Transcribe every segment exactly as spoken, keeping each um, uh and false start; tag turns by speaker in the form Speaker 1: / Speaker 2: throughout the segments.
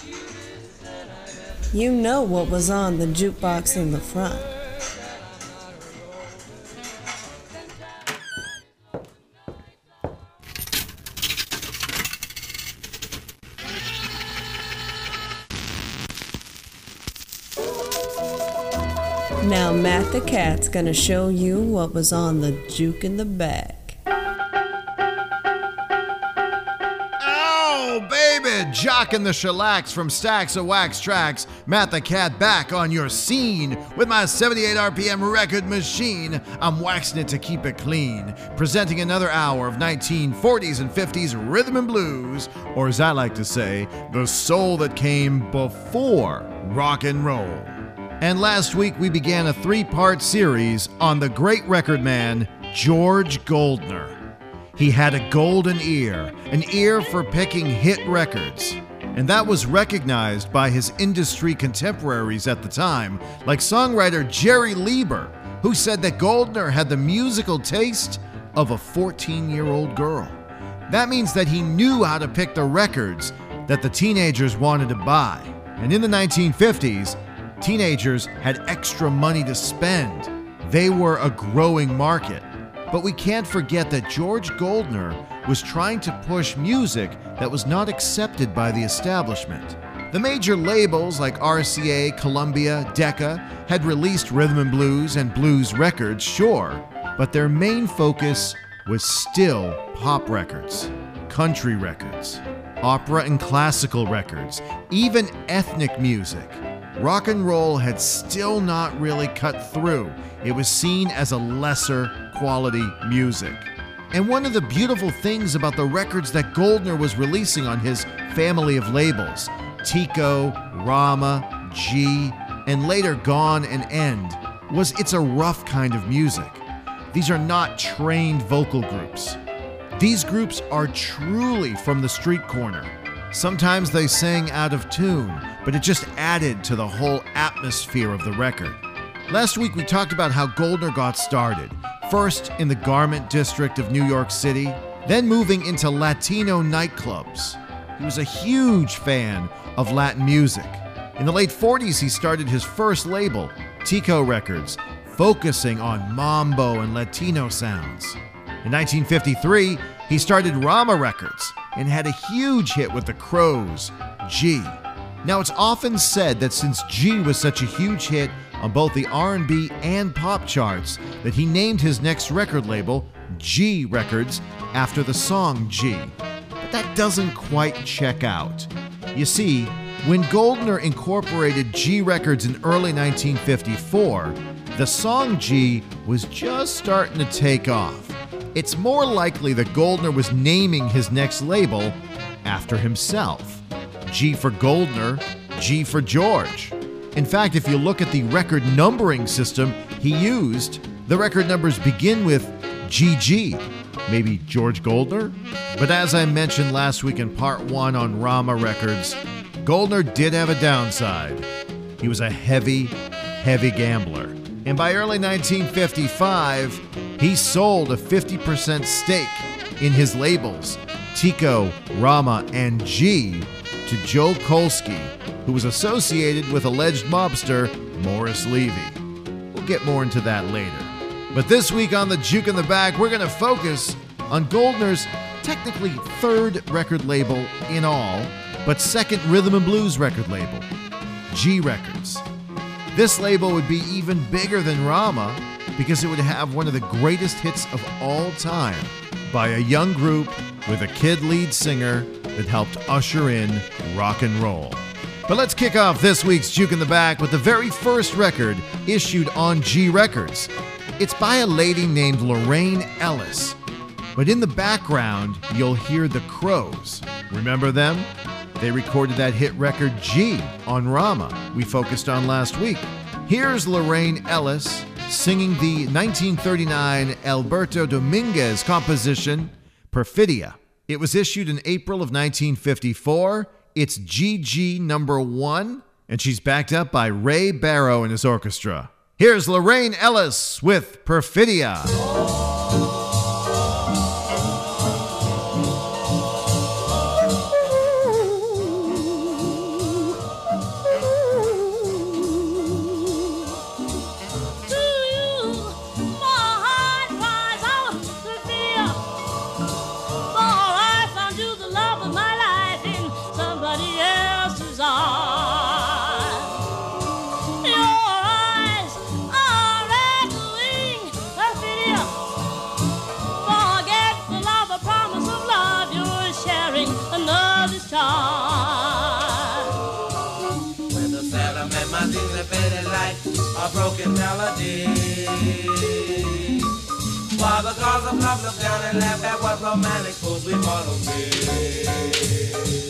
Speaker 1: You know what was on the jukebox in the front. Now Matt the Cat's gonna show you what was on the juke in the back.
Speaker 2: Oh, baby! Jockin' the shellacs from stacks of wax tracks. Matt the Cat back on your scene with my seventy-eight R P M record machine. I'm waxing it to keep it clean. Presenting another hour of nineteen forties and fifties rhythm and blues, or as I like to say, the soul that came before rock and roll. And last week we began a three-part series on the great record man, George Goldner. He had a golden ear, an ear for picking hit records. And that was recognized by his industry contemporaries at the time, like songwriter Jerry Lieber, who said that Goldner had the musical taste of a fourteen-year-old girl. That means that he knew how to pick the records that the teenagers wanted to buy. And in the nineteen fifties, teenagers had extra money to spend. They were a growing market. But we can't forget that George Goldner was trying to push music that was not accepted by the establishment. The major labels like R C A, Columbia, Decca had released rhythm and blues and blues records, sure, but their main focus was still pop records, country records, opera and classical records, even ethnic music. Rock and roll had still not really cut through. It was seen as a lesser quality music. And one of the beautiful things about the records that Goldner was releasing on his family of labels, Tico, Rama, G, and later Gone and End, was it's a rough kind of music. These are not trained vocal groups. These groups are truly from the street corner. Sometimes they sang out of tune, but it just added to the whole atmosphere of the record. Last week we talked about how Goldner got started, first in the garment district of New York City, then moving into Latino nightclubs. He was a huge fan of Latin music. In the late forties he started his first label, Tico Records, focusing on mambo and Latino sounds. In nineteen fifty-three, he started Rama Records and had a huge hit with the Crows, G. Now, it's often said that since G was such a huge hit on both the R and B and pop charts, that he named his next record label G Records after the song G. But that doesn't quite check out. You see, when Goldner incorporated G Records in early nineteen fifty-four, the song G was just starting to take off. It's more likely that Goldner was naming his next label after himself. G for Goldner, G for George. In fact, if you look at the record numbering system he used, the record numbers begin with G G. Maybe George Goldner? But as I mentioned last week in part one on Rama Records, Goldner did have a downside. He was a heavy, heavy gambler. And by early nineteen fifty-five, he sold a fifty percent stake in his labels, Tico, Rama, and G, to Joe Kolsky, who was associated with alleged mobster Morris Levy. We'll get more into that later. But this week on the Juke in the Back, we're going to focus on Goldner's technically third record label in all, but second rhythm and blues record label, G Records. This label would be even bigger than Rama because it would have one of the greatest hits of all time by a young group with a kid lead singer that helped usher in rock and roll. But let's kick off this week's Juke in the Back with the very first record issued on G Records. It's by a lady named Lorraine Ellis. But in the background, you'll hear the Crows. Remember them? They recorded that hit record G on Rama we focused on last week. Here's Lorraine Ellis singing the nineteen thirty-nine Alberto Dominguez composition, Perfidia. It was issued in April of nineteen fifty-four. It's G G number one, and she's backed up by Ray Barrow and his orchestra. Here's Lorraine Ellis with Perfidia.
Speaker 3: a broken melody. While the girls of love look down and laugh at what romantic fools we mortals be.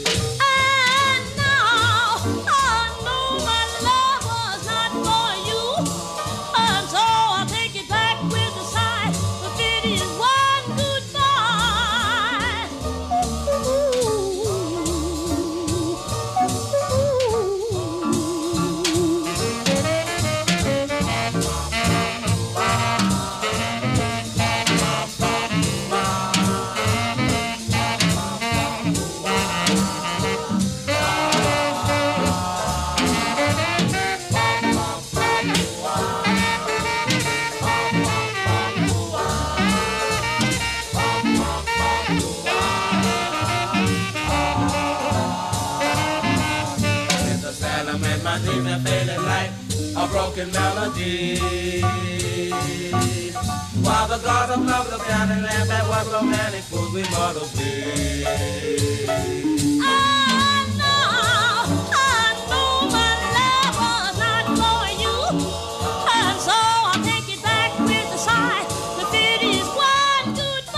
Speaker 3: A broken melody. While the gods of love look down and laugh at what romantic fools we mortals be.
Speaker 4: I know, I know my love was not for you, and so I'll take it back with a sigh. The fit is one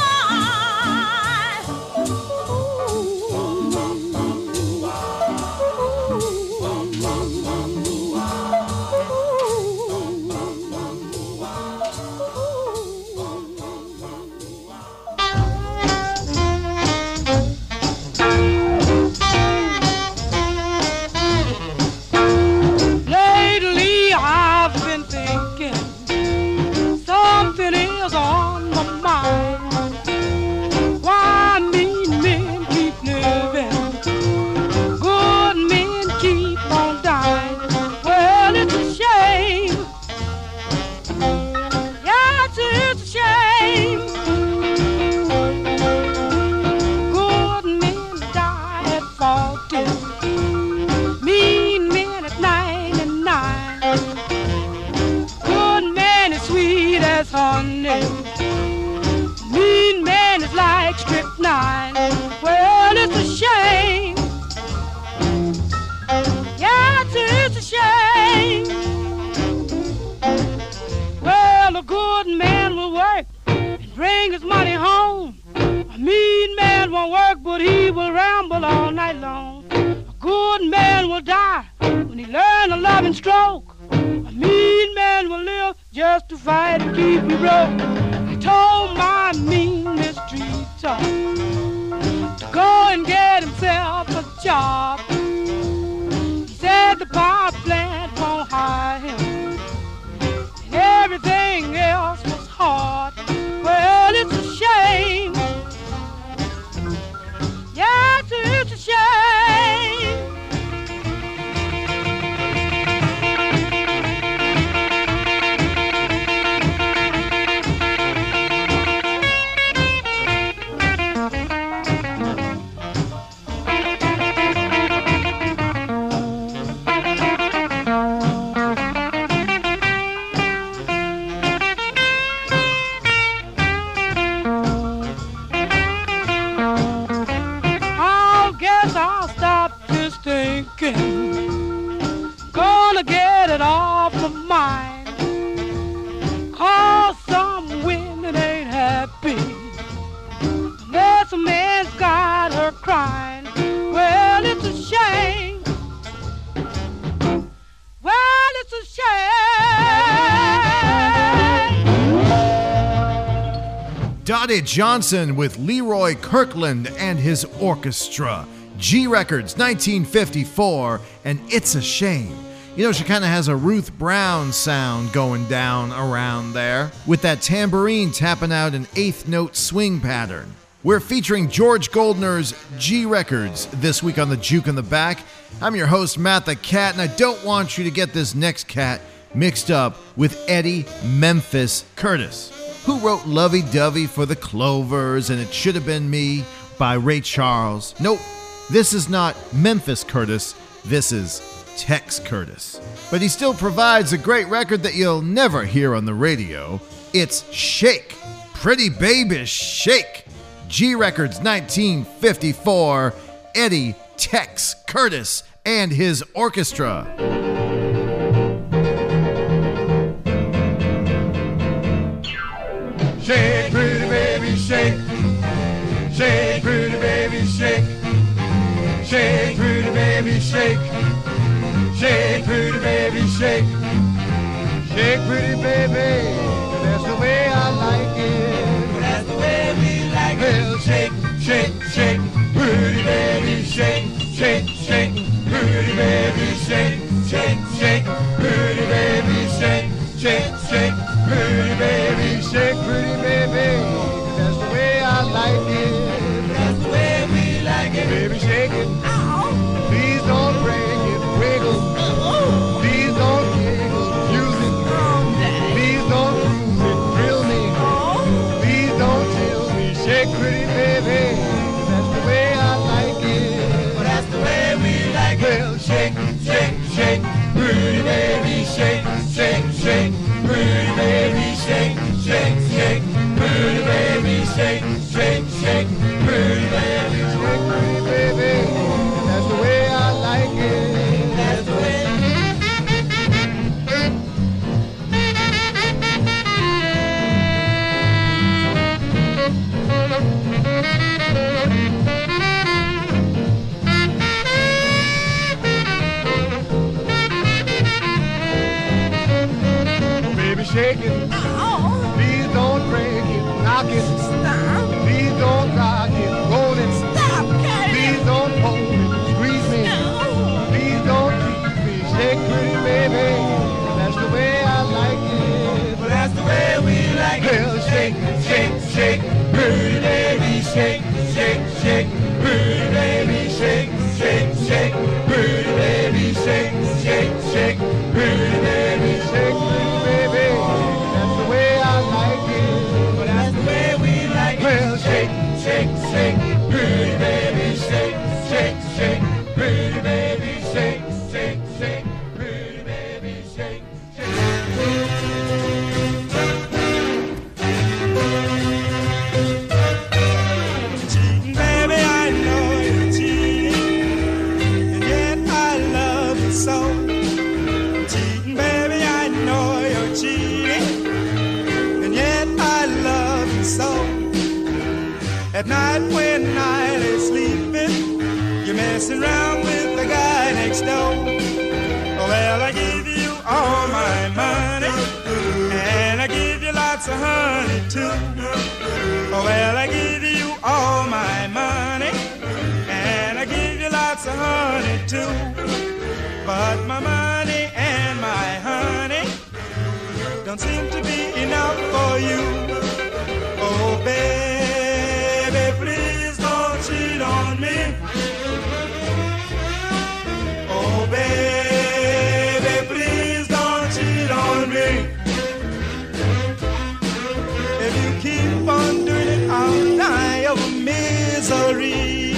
Speaker 2: Dottie Johnson with Leroy Kirkland and his orchestra. G Records, nineteen fifty-four, and It's a Shame. You know, she kind of has a Ruth Brown sound going down around there, with that tambourine tapping out an eighth note swing pattern. We're featuring George Goldner's G Records this week on the Juke in the Back. I'm your host, Matt the Cat, and I don't want you to get this next cat mixed up with Eddie Memphis Curtis, who wrote Lovey Dovey for the Clovers and It Should Have Been Me by Ray Charles. Nope, this is not Memphis Curtis, this is Tex Curtis. But he still provides a great record that you'll never hear on the radio. It's Shake, Pretty Baby Shake. G Records nineteen fifty-four, Eddie Tex Curtis and his orchestra.
Speaker 3: baby, shake. Shake, pretty baby, shake. Shake, pretty baby, shake. Shake, pretty baby, that's the way I like it. That's the way we like it. Well, shake, shake, shake, pretty baby, shake. Shake, shake, pretty baby, shake. Shake, shake, pretty baby, shake. Shake, shake, pretty baby, shake, pretty baby. That's the way I like it. That's the way we like it. Baby, shake it. Ow. Please don't break it. Wiggle. Oh. Please don't giggle. Use it. Oh, please don't lose it. Thrill me. Oh. Please don't chill me. Shake, pretty baby. That's the way I like it. Well, that's the way we like it. Well, shake, shake, shake, pretty baby, shake, shake, shake, pretty baby, shake, shake, shake, pretty baby, shake, shake, shake, pretty baby, shake, pretty baby. That's the way I like it. That's the way. Shake it. Oh. Please don't break it. Knock it. Stop. Please don't rock it. Roll it. Stop, Caddy. Please don't hold it. Squeeze me. No. Please don't tease me. Shake, pretty baby. That's the way I like it. Well, that's the way we like it. Well, shake, shake, shake, pretty baby, shake, shake, shake, pretty baby, shake, shake, shake, pretty baby, shake, shake, shake, pretty baby, shake, pretty baby. That's the way I like it. Well, that's the way we like it. Well, shake, shake, shake, pretty baby, shake, shake, shake, pretty baby, shake, shake, shake, pretty baby, shake, shake. Cheating, baby, I know you're cheating, and yet I love you so. Cheating, baby, I know you're cheating, and yet I love you so. At night when I lay sleeping, you're messing around with the guy next door. Well, I give you all my money, and I give you lots of honey too. Well, I give you all my money, and I give you lots of honey too. But my money and my honey don't seem to be enough for you. Oh, baby, please don't cheat on me. Oh, baby, please don't cheat on me. If you keep on doing it, I'll die of misery.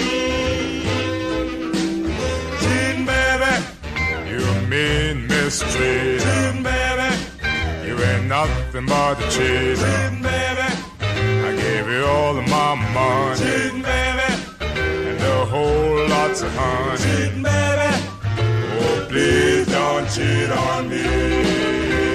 Speaker 3: Cheating, baby, you mean mistreat. Cheating, baby, you ain't nothing but a cheat. Cheating, baby, I gave you all of my money. Cheating, baby, and a whole lots of honey. Cheating, baby, oh, please don't cheat on me.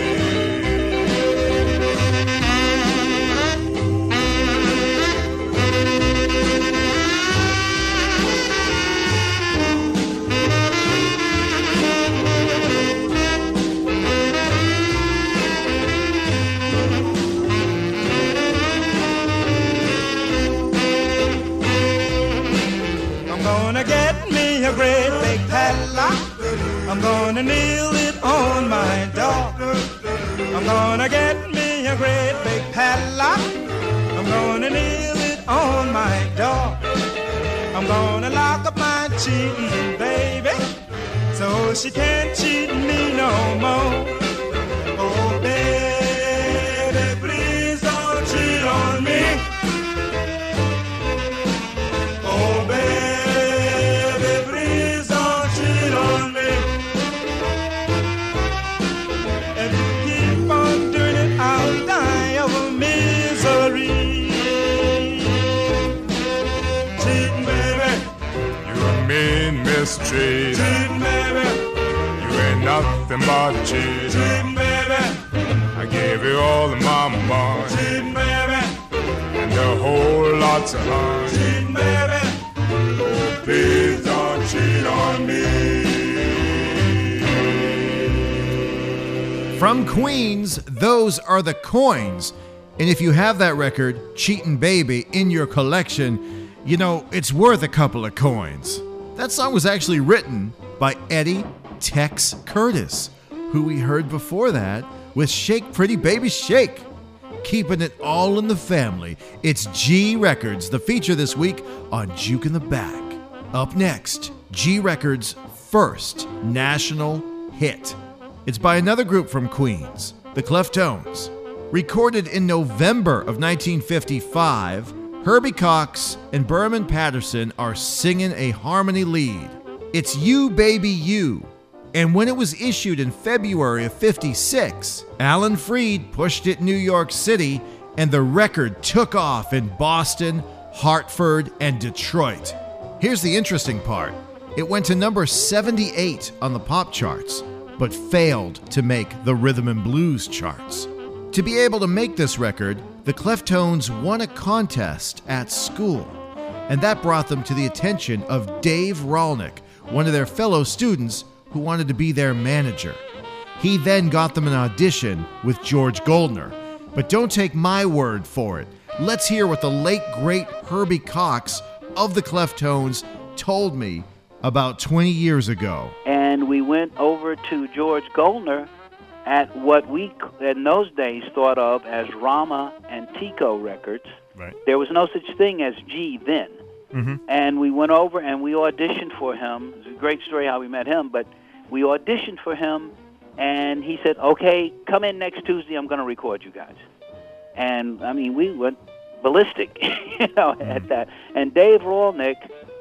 Speaker 3: I'm gonna get me a great big padlock. I'm gonna nail it on my door. I'm gonna get me a great big padlock. I'm gonna nail it on my door. I'm gonna lock up my cheating baby, so she can't cheat me no more. Oh, baby, please don't cheat on me. Oh, baby. Mistreat. Cheating, baby, you ain't nothing but a cheat. Cheating, baby, I gave you all of my money. Cheating, baby, and a whole lot of honey. Cheating, baby,
Speaker 2: From Queens, those are the Coins. And if you have that record, Cheatin' Baby, in your collection, you know, it's worth a couple of coins. That song was actually written by Eddie Tex Curtis, who we heard before that with Shake Pretty Baby Shake. Keeping it all in the family. It's G Records, the feature this week on Juke in the Back. Up next, G Records' first national hit. It's by another group from Queens, the Cleftones. Recorded in November of nineteen fifty-five, Herbie Cox and Berman Patterson are singing a harmony lead. It's You Baby You. And when it was issued in February of fifty-six, Alan Freed pushed it in New York City, and the record took off in Boston, Hartford, and Detroit. Here's the interesting part. It went to number seventy-eight on the pop charts, but failed to make the rhythm and blues charts. To be able to make this record, the Cleftones won a contest at school, and that brought them to the attention of Dave Rolnick, one of their fellow students who wanted to be their manager. He then got them an audition with George Goldner. But don't take my word for it. Let's hear what the late, great Herbie Cox of the Cleftones told me about twenty years ago.
Speaker 5: And we went over to George Goldner at what we, in those days, thought of as Rama and Tico Records.
Speaker 2: Right.
Speaker 5: There was no such thing as G then.
Speaker 2: Mm-hmm.
Speaker 5: And we went over and we auditioned for him. It's a great story how we met him, but we auditioned for him, and he said, okay, come in next Tuesday, I'm going to record you guys. And, I mean, we went ballistic, you know, mm-hmm. at that. And Dave Rolnick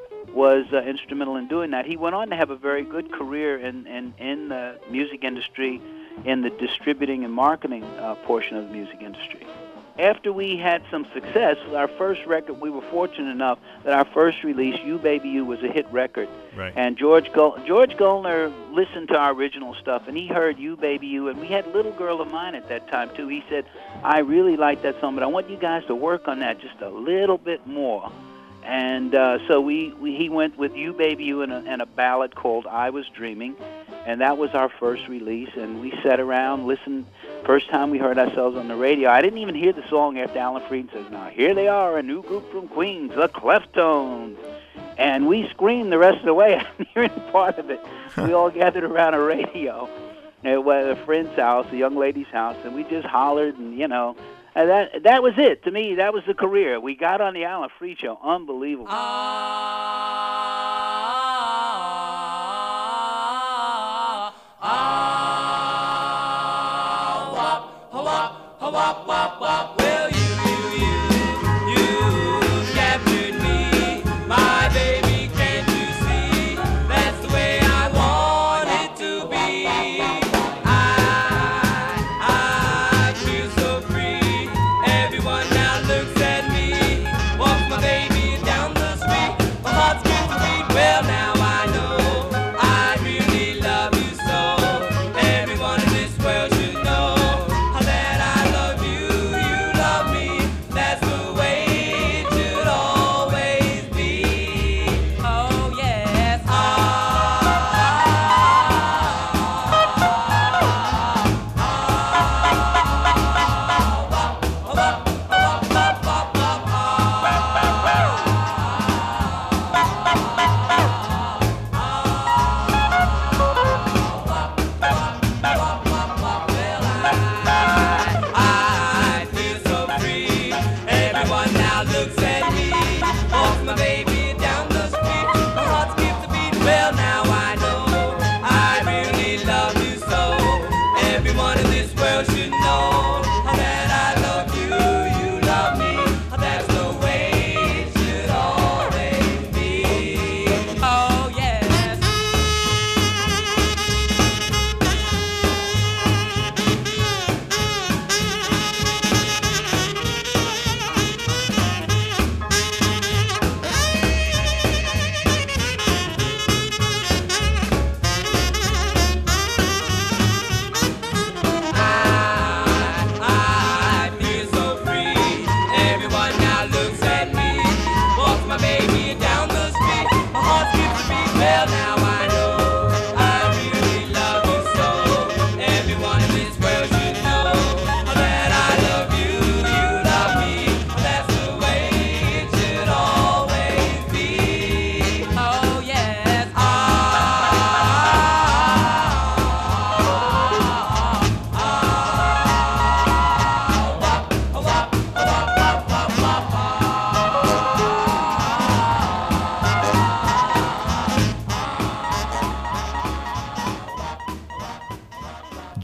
Speaker 5: was uh, instrumental in doing that. He went on to have a very good career in, in, in the music industry, in the distributing and marketing uh, portion of the music industry. After we had some success, our first record, we were fortunate enough that our first release, You Baby You, was a hit record.
Speaker 2: Right.
Speaker 5: And George Gol- George Goldner listened to our original stuff, and he heard You Baby You, and we had Little Girl of Mine at that time, too. He said, I really like that song, but I want you guys to work on that just a little bit more. And uh, so we, we he went with You Baby You and a, and a ballad called I Was Dreaming, and that was our first release, and we sat around, listened. First time we heard ourselves on the radio, I didn't even hear the song after Alan Freed says, now here they are, a new group from Queens, the Cleftones. And we screamed the rest of the way. I'm hearing part of it. We all gathered around a radio at a friend's house, a young lady's house, and we just hollered, and, you know, and that that was it. To me, that was the career. We got on the Alan Freed show. Unbelievable.
Speaker 6: Ah, ah, wop, wop, wop, wop, wop. Well, you, you, you, you captured me, my baby. Can't you see? That's the way I want it to be. I, I feel so free. Everyone now looks at me. Walks my baby down the street.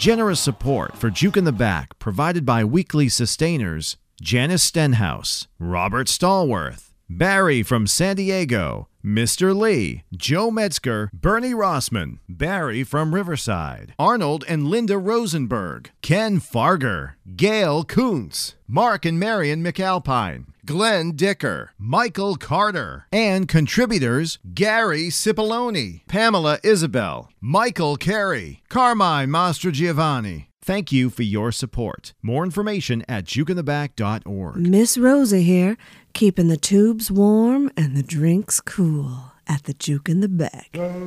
Speaker 2: Generous support for Juke in the Back provided by weekly sustainers Janice Stenhouse, Robert Stallworth, Barry from San Diego, Mister Lee, Joe Metzger, Bernie Rossman, Barry from Riverside, Arnold and Linda Rosenberg, Ken Farger, Gail Kuntz, Mark and Marion McAlpine, Glenn Dicker, Michael Carter, and contributors Gary Cipollone, Pamela Isabel, Michael Carey, Carmine Mastrogiovanni. Thank you for your support. More information at juke in the back dot org.
Speaker 1: Miss Rosa here, keeping the tubes warm and the drinks cool at the Juke in the Back.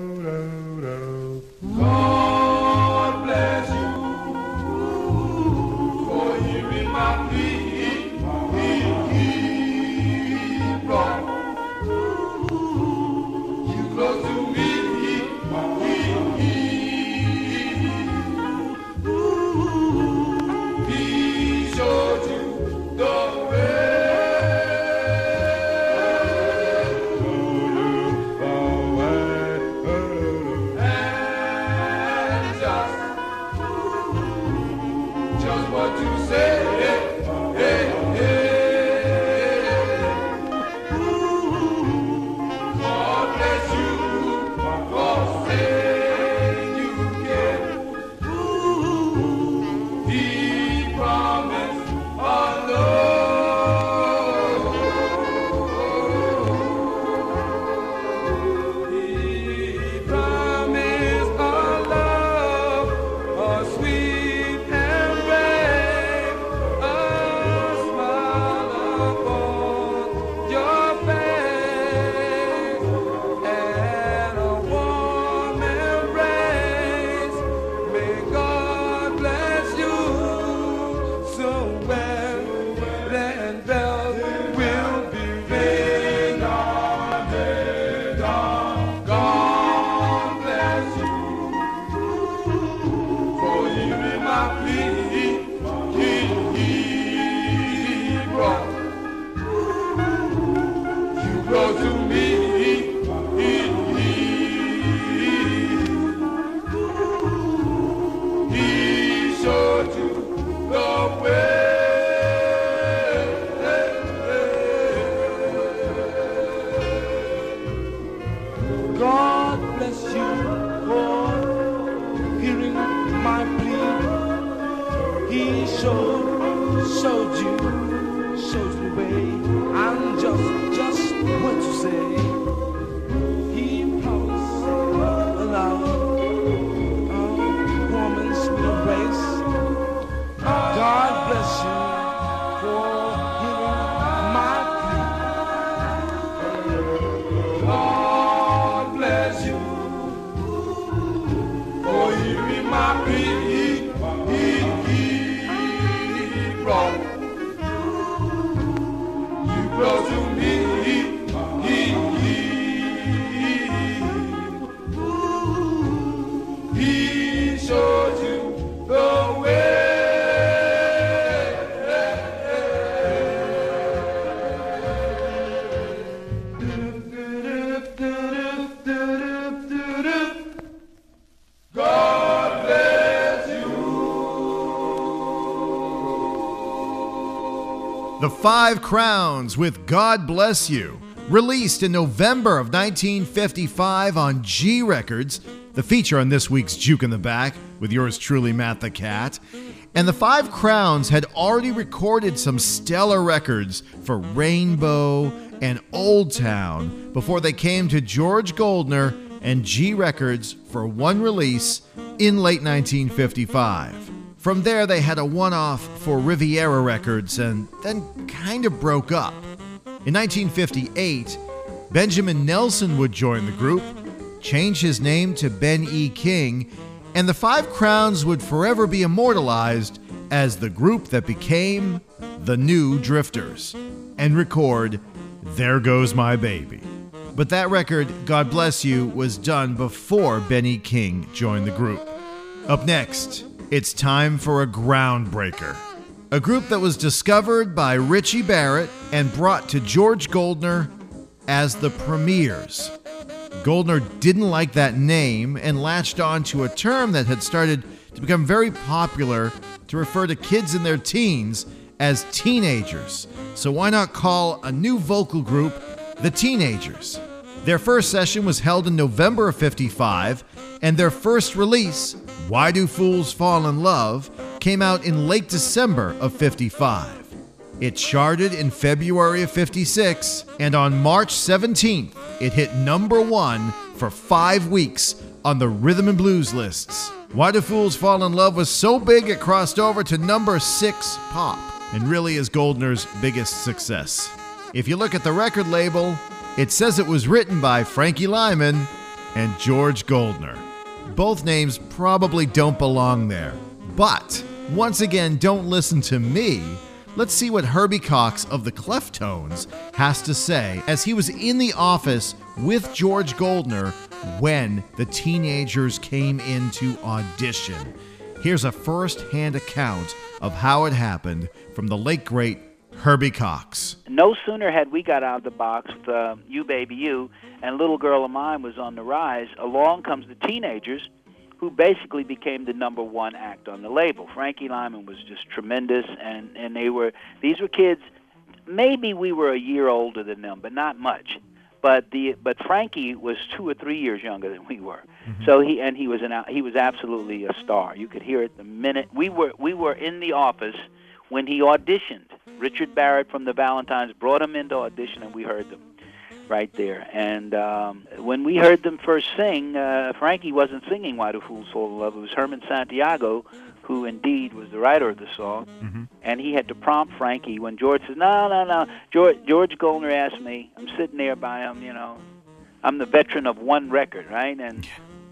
Speaker 6: God bless you for hearing my plea. You close to me. He showed you the
Speaker 2: The Five Crowns with God Bless You, released in November of nineteen fifty-five on G Records, the feature on this week's Juke in the Back, with yours truly, Matt the Cat. And the Five Crowns had already recorded some stellar records for Rainbow and Old Town before they came to George Goldner and G Records for one release in late nineteen fifty-five. From there, they had a one-off for Riviera Records and then kind of broke up. In nineteen fifty-eight, Benjamin Nelson would join the group, change his name to Ben E. King, and the Five Crowns would forever be immortalized as the group that became the New Drifters, and record There Goes My Baby. But that record, God Bless You, was done before Ben E. King joined the group. Up next, it's time for a groundbreaker. A group that was discovered by Richie Barrett and brought to George Goldner as the Premiers. Goldner didn't like that name and latched on to a term that had started to become very popular to refer to kids in their teens as teenagers. So why not call a new vocal group the Teenagers? Their first session was held in November of fifty-five, and their first release, Why Do Fools Fall in Love, came out in late December of fifty-five. It charted in February of fifty-six, and on March seventeenth, it hit number one for five weeks on the rhythm and blues lists. Why Do Fools Fall in Love was so big it crossed over to number six pop, and really is Goldner's biggest success. If you look at the record label, it says it was written by Frankie Lyman and George Goldner. Both names probably don't belong there. But, once again, don't listen to me. Let's see what Herbie Cox of the Cleftones has to say as he was in the office with George Goldner when the Teenagers came in to audition. Here's a first-hand account of how it happened from the late, great Herbie Cox.
Speaker 5: No sooner had we got out of the box with uh, You Baby You and Little Girl of Mine was on the rise, along comes the Teenagers, who basically became the number one act on the label. Frankie Lyman was just tremendous, and, and they were these were kids, maybe we were a year older than them, but not much. But the but Frankie was two or three years younger than we were. Mm-hmm. So he and he was an he was absolutely a star. You could hear it the minute we were we were in the office when he auditioned. Richard Barrett from the Valentines brought him into audition, and we heard them right there. And um, when we heard them first sing, uh, Frankie wasn't singing Why Do Fools Fall in Love. It was Herman Santiago, who indeed was the writer of the song. Mm-hmm. And he had to prompt Frankie when George says, no, no, no. George, George Goldner asked me, I'm sitting there by him, you know. I'm the veteran of one record, right? And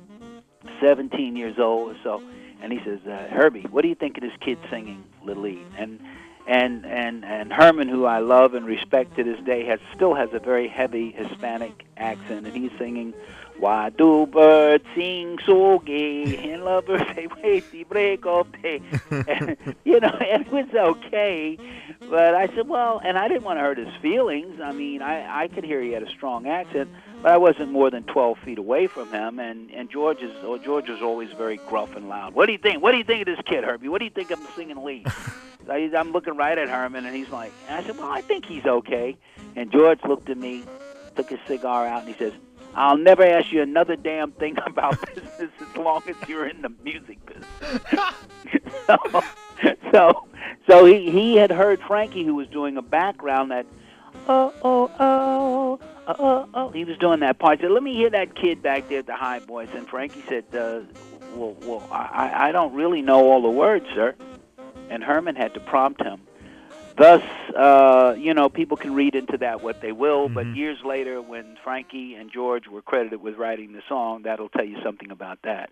Speaker 5: seventeen years old or so. And he says, uh, Herbie, what do you think of this kid singing Little E? And and and and Herman, who I love and respect to this day, has still has a very heavy Hispanic accent, and he's singing, "Why do birds sing so gay, and lovers say wait the break of day?" And, you know, and it was okay, but I said, well, and I didn't want to hurt his feelings. I mean, I I could hear he had a strong accent, but I wasn't more than twelve feet away from him, and and George is oh, George was always very gruff and loud. What do you think? What do you think of this kid, Herbie? What do you think of him singing lead? So I, I'm looking right at Herman, and he's like, and I said, well, I think he's okay. And George looked at me, took his cigar out, and he says, I'll never ask you another damn thing about business as long as you're in the music business. so, so, so he, he had heard Frankie, who was doing a background that, oh, oh, oh, oh, oh, oh. He was doing that part. He said, let me hear that kid back there at the high voice. And Frankie said, uh, well, well, I, I don't really know all the words, sir. And Herman had to prompt him. Thus, uh, you know, people can read into that what they will, mm-hmm. but years later, when Frankie and George were credited with writing the song, that'll tell you something about that.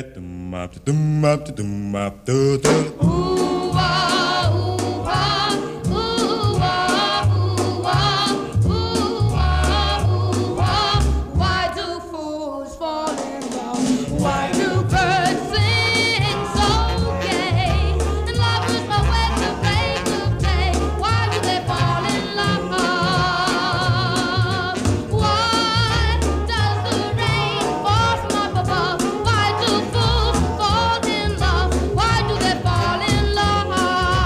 Speaker 4: Why do fools fall in love? Why do birds sing so gay? And lovers know where to break the play. Why do they fall in love? Why does the rain fall from up above? Why do fools fall in love? Why do they fall in love?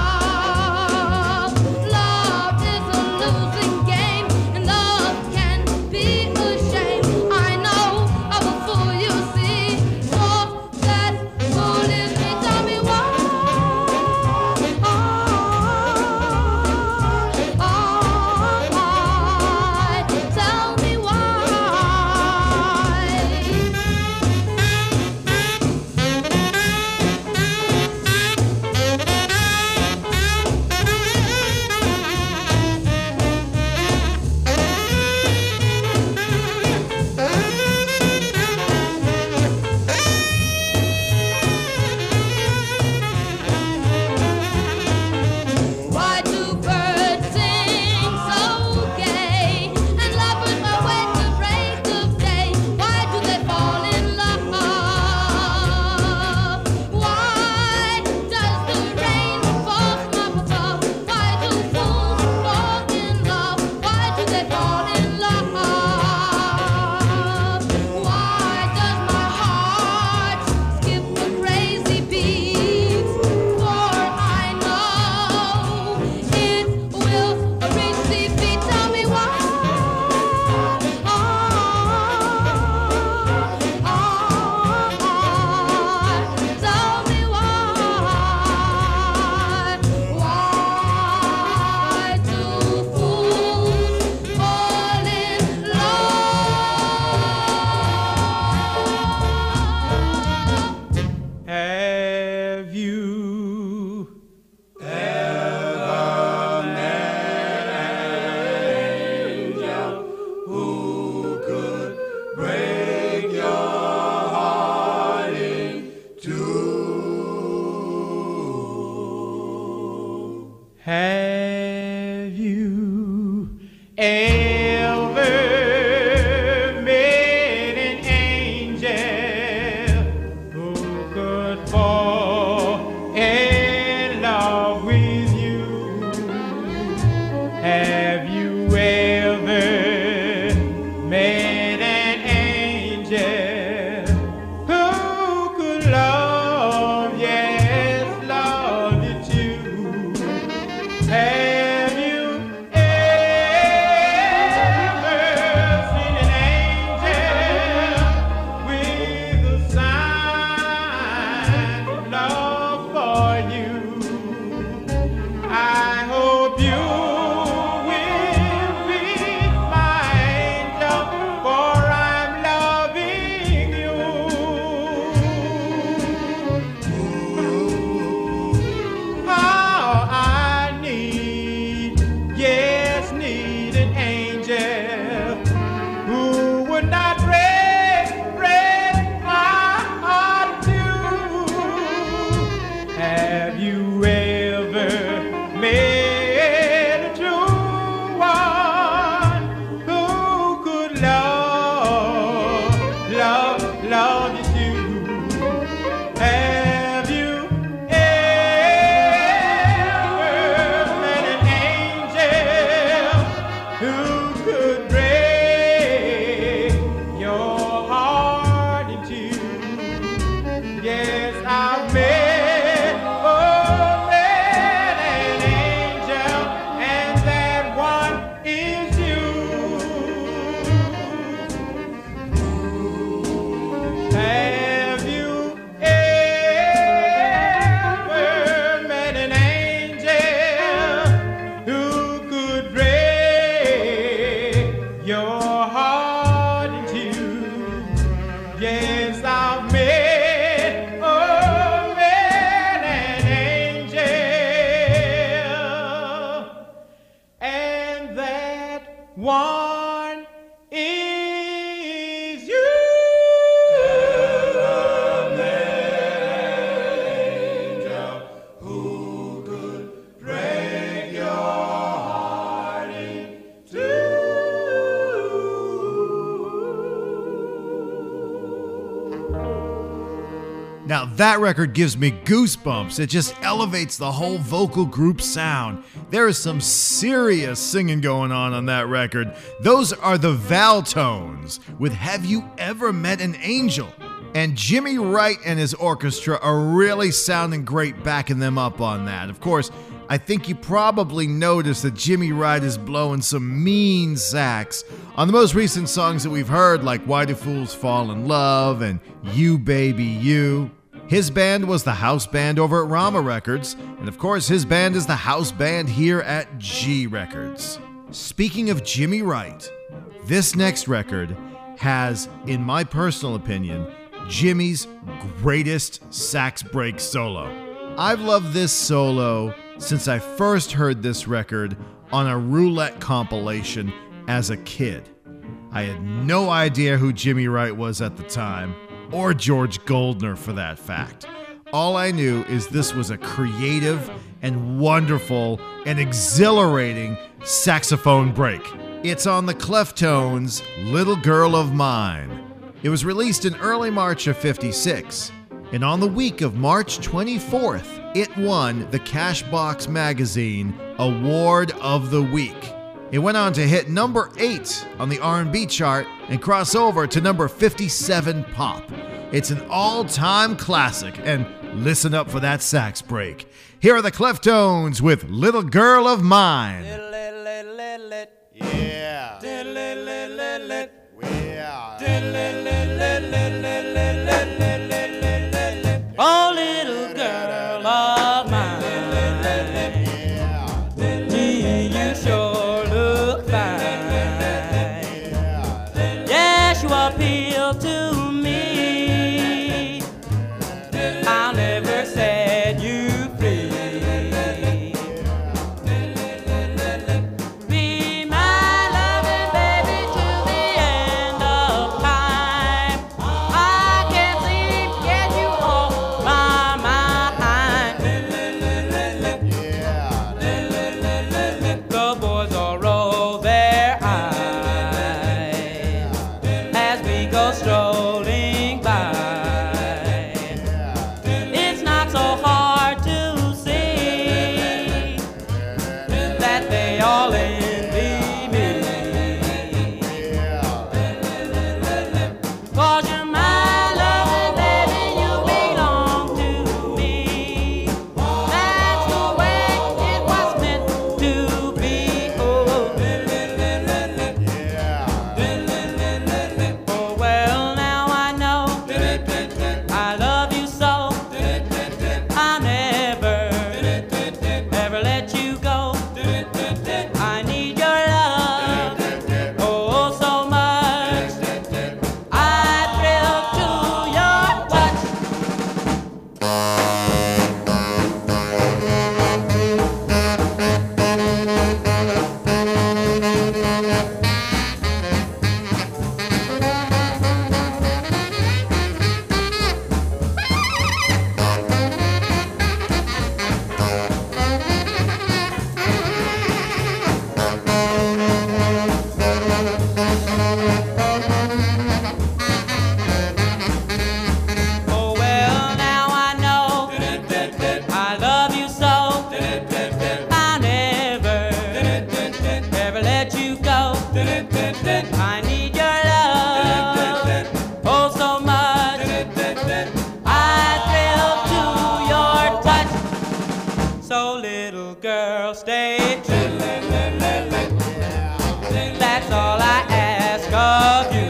Speaker 2: Now that record gives me goosebumps. It just elevates the whole vocal group sound. There is some serious singing going on on that record. Those are the Valtones with Have You Ever Met an Angel? And Jimmy Wright and his orchestra are really sounding great backing them up on that. Of course, I think you probably noticed that Jimmy Wright is blowing some mean sax on the most recent songs that we've heard, like Why Do Fools Fall in Love and You Baby You. His band was the house band over at Rama Records, and of course his band is the house band here at G Records. Speaking of Jimmy Wright, this next record has, in my personal opinion, Jimmy's greatest sax break solo. I've loved this solo since I first heard this record on a Roulette compilation as a kid. I had no idea who Jimmy Wright was at the time, or George Goldner for that fact. All I knew is this was a creative and wonderful and exhilarating saxophone break. It's on the Cleftones' Little Girl of Mine. It was released in early March of fifty-six, and on the week of March twenty-fourth, it won the Cashbox Magazine Award of the Week. It went on to hit number eight on the R and B chart and cross over to number fifty-seven pop. It's an all-time classic, and listen up for that sax break. Here are the Cleftones with Little Girl of Mine.
Speaker 3: Yeah.
Speaker 6: Oh, little girl of mine, gee, you sure look fine. Yes, you appeal to me. I'll never set you free. Be my loving baby till the end of time. I can't seem to get you off my mind. The boys all roll their eyes as we go strolling by. It's not so hard to see that they all envy me. 'Cause you're my loving baby, you belong to me. That's the way it was meant to be. Oh, oh well, now I know I love you so. I'll never, ever let you go. I need your love, oh so much. I thrill to your touch. Oh well, now I know I love you so. I'll never, ever let you go. I need your love, oh so much. I thrill to your touch. So little girl, stay true. That's all I ask of you.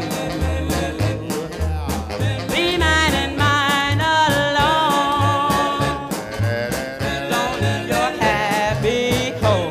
Speaker 6: Be mine and mine alone. Don't leave your happy home.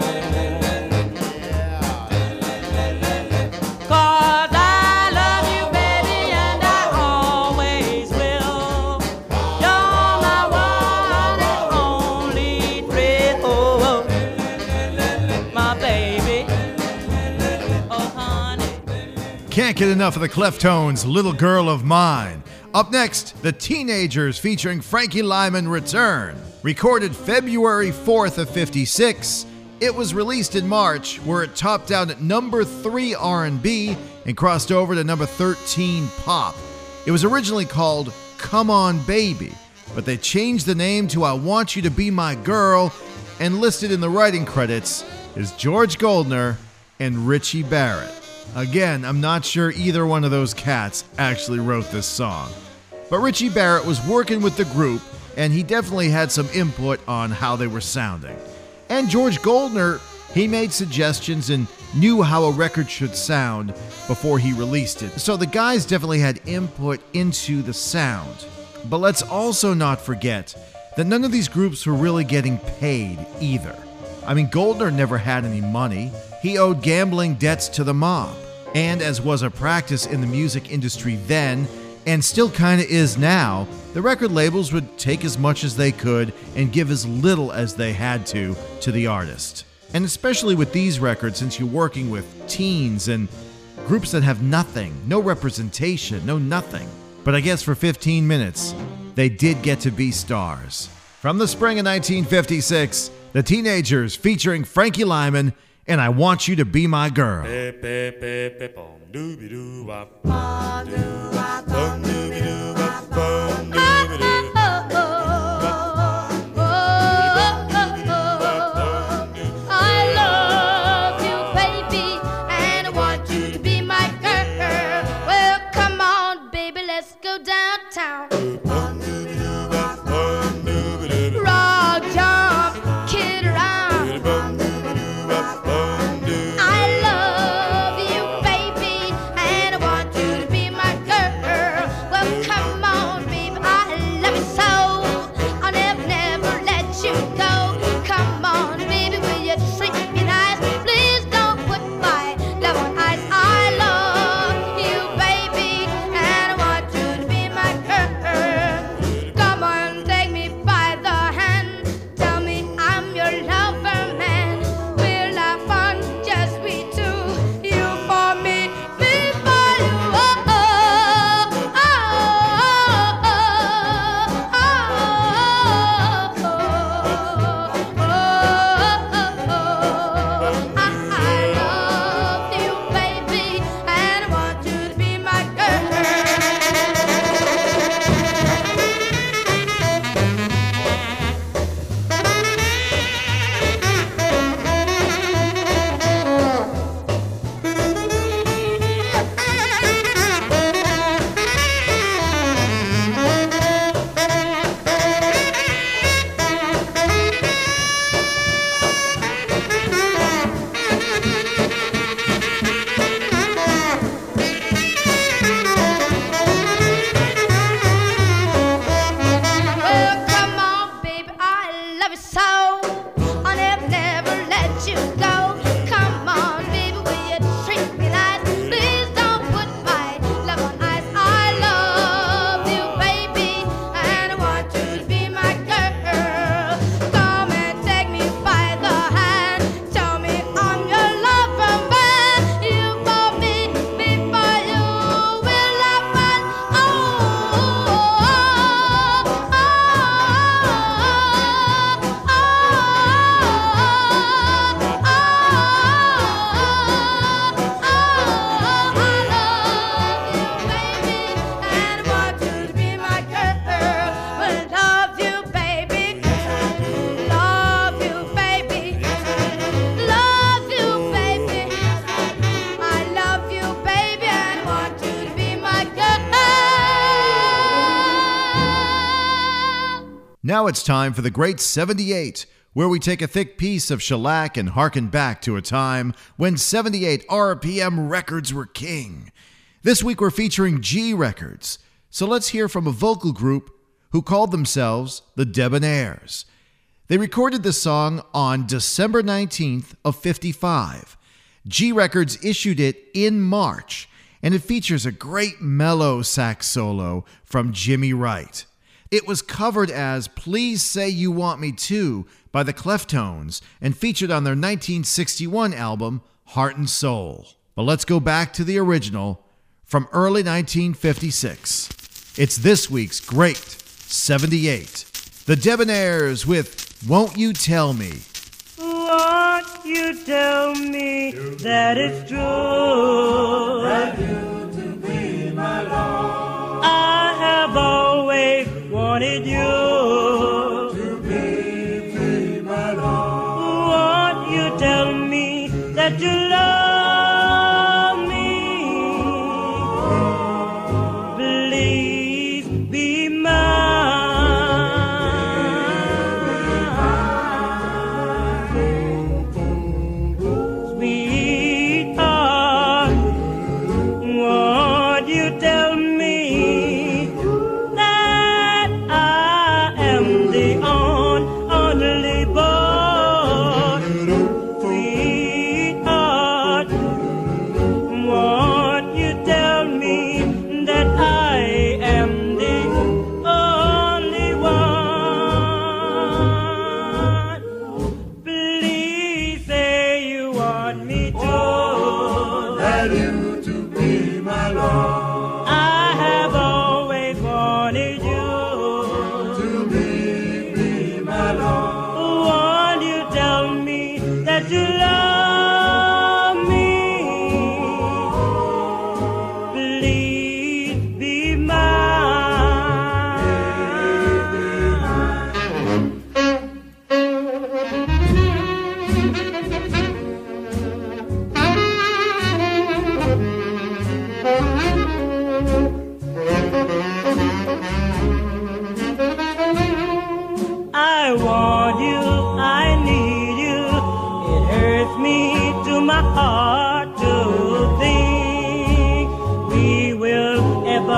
Speaker 6: 'Cause I love you, baby, and I always will. You're my one and only thrill. My baby, oh honey.
Speaker 2: Can't get enough of the Cleftones' Little Girl of Mine. Up next, The Teenagers featuring Frankie Lyman return. Recorded February fourth of fifty-six, it was released in March, where it topped out at number three R and B and crossed over to number thirteen pop. It was originally called Come On Baby, but they changed the name to I Want You to Be My Girl, and listed in the writing credits is George Goldner and Richie Barrett. Again, I'm not sure either one of those cats actually wrote this song. But Richie Barrett was working with the group, and he definitely had some input on how they were sounding. And George Goldner, he made suggestions and knew how a record should sound before he released it. So the guys definitely had input into the sound. But let's also not forget that none of these groups were really getting paid either. I mean, Goldner never had any money. He owed gambling debts to the mob. And as was a practice in the music industry then, and still kinda is now, the record labels would take as much as they could and give as little as they had to to the artist. And especially with these records, since you're working with teens and groups that have nothing, no representation, no nothing. But I guess for fifteen minutes, they did get to be stars. From the spring of nineteen fifty-six, the Teenagers featuring Frankie Lyman and I Want You to Be My Girl. Now it's time for the Great seventy-eight, where we take a thick piece of shellac and harken back to a time when seventy-eight R P M records were king. This week we're featuring G Records, so let's hear from a vocal group who called themselves the Debonaires. They recorded this song on December nineteenth of fifty-five. G Records issued it in March, and it features a great mellow sax solo from Jimmy Wright. It was covered as Please Say You Want Me To by the Cleftones and featured on their nineteen sixty-one album, Heart and Soul. But let's go back to the original from early nineteen fifty-six. It's this week's Great seventy-eight. The Debonaires with Won't You Tell Me.
Speaker 7: Won't you tell me that it's true that you to be my love? I have always wanted you. you tell me that I am the on, only boy? Sweetheart, won't you tell me that I am the only one? Please say you want me to.
Speaker 3: That you to be my love,
Speaker 7: I have always wanted you
Speaker 3: to be, be my love.
Speaker 7: Won't you tell me that you love me? Please be mine. I want you, I need you. It hurts me to my heart to think we will ever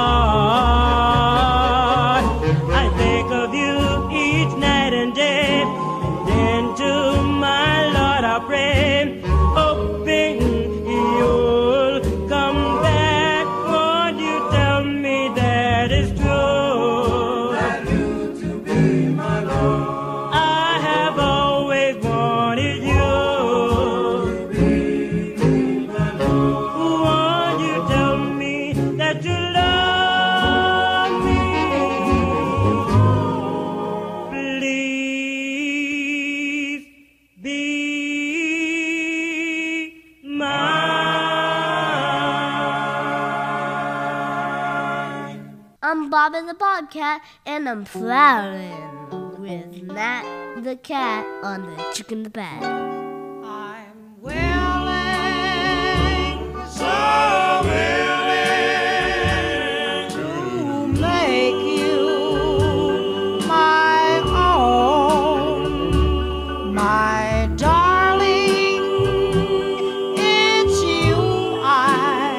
Speaker 7: part. I think of you each night and day, and then to my Lord I pray, hoping you'll come back. Won't you tell me that it's true?
Speaker 3: That you to be my love,
Speaker 7: I have always wanted you.
Speaker 3: be, be my love.
Speaker 7: Won't you tell me that you love me? Please be mine.
Speaker 8: I'm Bobby the Bobcat, and I'm prowling with Matt the Cat on the Chicken the Bag.
Speaker 7: I'm willing, so willing to make you my own, my darling. It's you I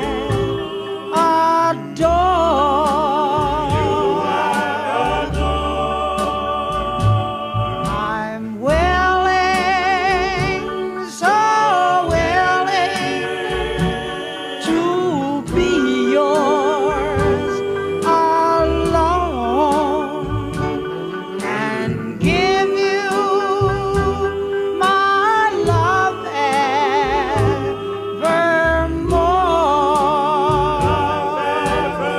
Speaker 7: adore. I'm willing, so willing to be yours alone and give you my love evermore.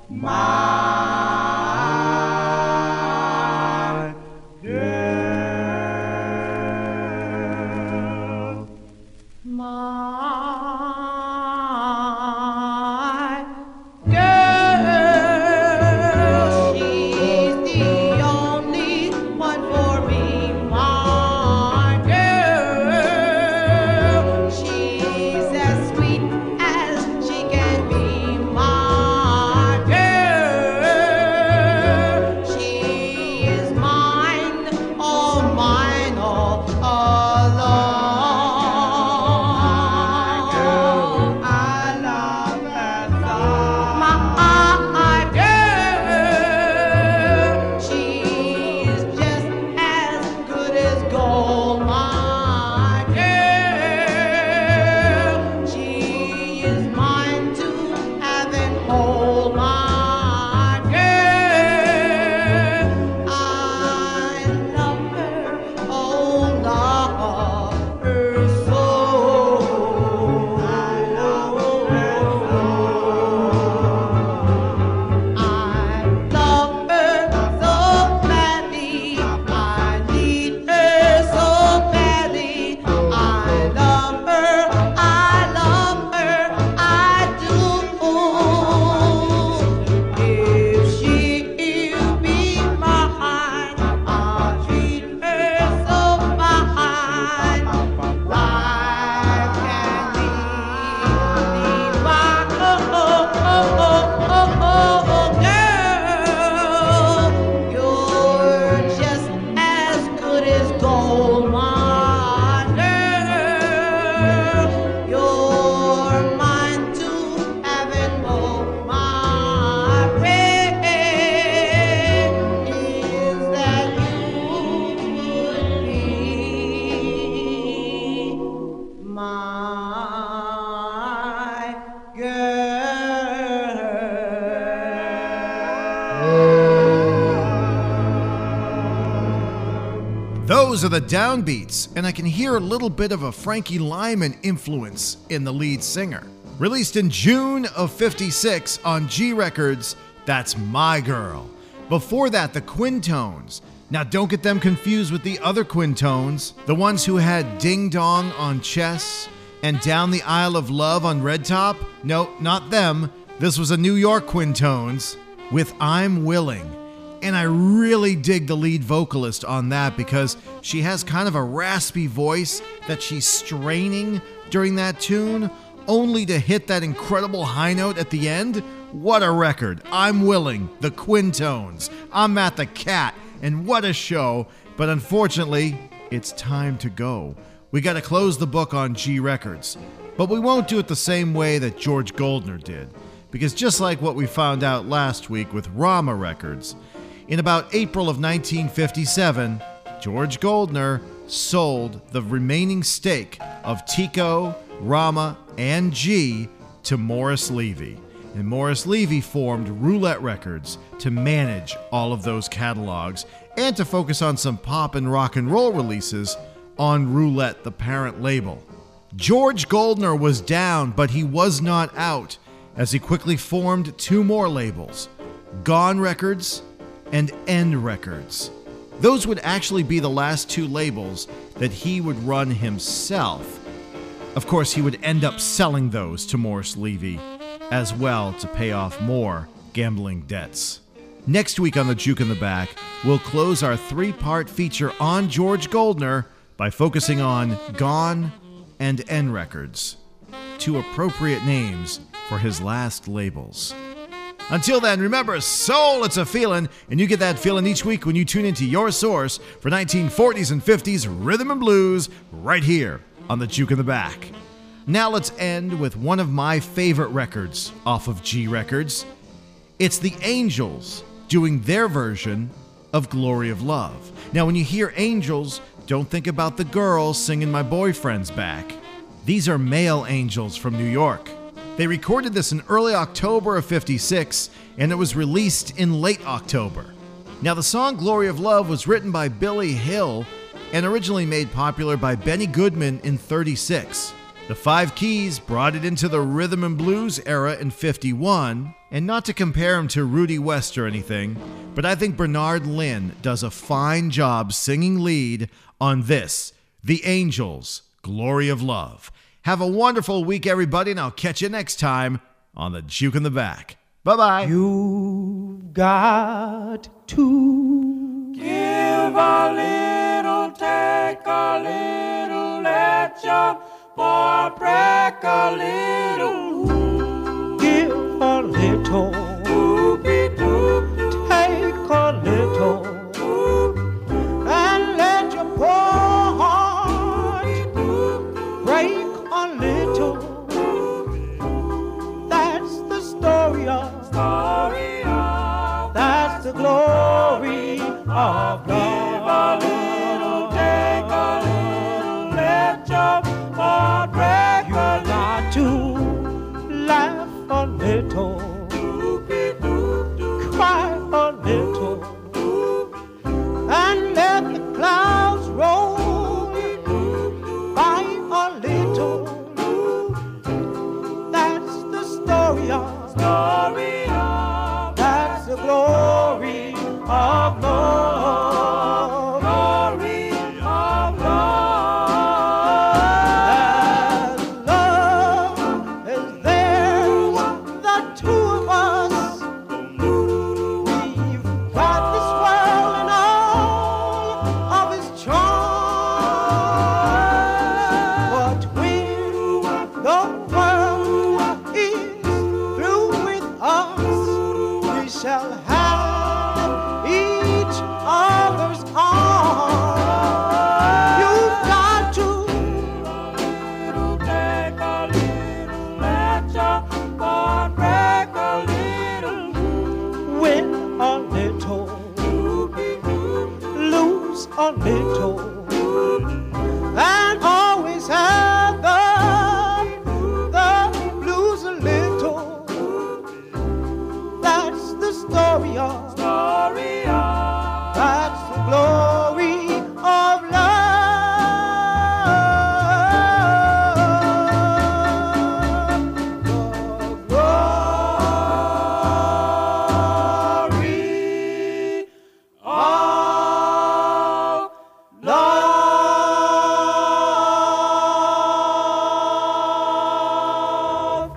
Speaker 3: my girl. My girl, she's the only one for me. My girl, she's as sweet as she can be. My girl, she is mine, all mine, all alone. I love her so. My girl, she's just as good as gold. My girl, she is mine to have and hold. My girl, I love her, oh love her so. I love her so. I love her so badly. I need her so badly. I love her, I love her, I do. If she'll be mine, I'll treat her so fine. Life can be mine. Oh, oh, oh, oh, oh, oh, girl, you're just as good as gold. My girl, you're mine to have and hold. My prayer is that you would be my girl.
Speaker 2: Those are the downbeats, and I can hear a little bit of a Frankie Lyman influence in the lead singer. Released in June of fifty-six on G Records, that's My Girl. Before that, the Quintones. Now don't get them confused with the other Quintones, the ones who had Ding Dong on Chess and Down the Aisle of Love on Red Top. No, not them. This was a New York Quintones with I'm Willing. And I really dig the lead vocalist on that because she has kind of a raspy voice that she's straining during that tune, only to hit that incredible high note at the end. What a record. I'm Willing, the Quintones. I'm Matt the Cat, and what a show. But unfortunately, it's time to go. We got to close the book on G Records. But we won't do it the same way that George Goldner did. Because just like what we found out last week with Rama Records, in about April of nineteen fifty-seven, George Goldner sold the remaining stake of Tico, Rama, and G to Morris Levy. And Morris Levy formed Roulette Records to manage all of those catalogs and to focus on some pop and rock and roll releases on Roulette, the parent label. George Goldner was down, but he was not out, as he quickly formed two more labels, Gone Records and End Records. Those would actually be the last two labels that he would run himself. Of course, he would end up selling those to Morris Levy as well to pay off more gambling debts. Next week on the Juke in the Back, we'll close our three-part feature on George Goldner by focusing on Gone and End Records, two appropriate names for his last labels. Until then, remember, soul, it's a feeling, and you get that feeling each week when you tune into your source for nineteen forties and fifties rhythm and blues right here on the Juke in the Back. Now let's end with one of my favorite records off of G Records. It's the Angels doing their version of Glory of Love. Now when you hear Angels, don't think about the girls singing My Boyfriend's Back. These are male angels from New York. They recorded this in early October of fifty-six, and it was released in late October. Now the song Glory of Love was written by Billy Hill and originally made popular by Benny Goodman in thirty-six. The Five Keys brought it into the rhythm and blues era in fifty-one, and not to compare him to Rudy West or anything, but I think Bernard Lynn does a fine job singing lead on this, The Angels, Glory of Love. Have a wonderful week, everybody, and I'll catch you next time on the Juke in the Back. Bye-bye.
Speaker 7: You've got to
Speaker 6: Give a little, take a little, let your boy break a little.
Speaker 7: give a little,
Speaker 6: Doopy-doop,
Speaker 7: take a little, and let your poor heart break a little. That's the story of,
Speaker 6: story of
Speaker 7: that's the glory of
Speaker 6: Give a
Speaker 7: love.
Speaker 6: little, take a little, let your boy break
Speaker 7: You
Speaker 6: a
Speaker 7: got to laugh a little,
Speaker 6: Doopy-doop,
Speaker 7: cry a little, and let the clouds roll by a little. That's the story of,
Speaker 6: story of
Speaker 7: that's the glory of love.
Speaker 6: glory of
Speaker 7: As love is there, the two of us, we've got this world and all of its charms. But when the world is through with us, we shall have each other's arms. You've got to
Speaker 6: little, take a little, let your boy break a little.
Speaker 7: win a little, lose a little, and always have the, the blues a little. That's the story of,
Speaker 6: Story of
Speaker 7: that's the glory of love. The glory of love.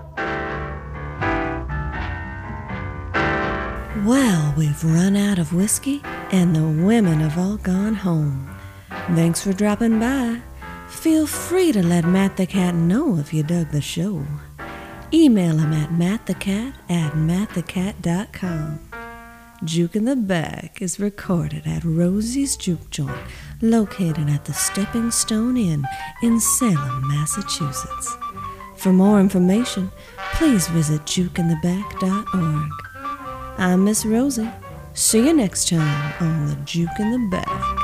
Speaker 1: Well, we've run out of whiskey, and the women have all gone home. Thanks for dropping by. Feel free to let Matt the Cat know if you dug the show. Email him at mattthecat at mattthecat dot com. Juke in the Back is recorded at Rosie's Juke Joint, located at the Stepping Stone Inn in Salem, Massachusetts. For more information, please visit juke in the back dot org. I'm Miss Rosie. See you next time on the Juke in the Back.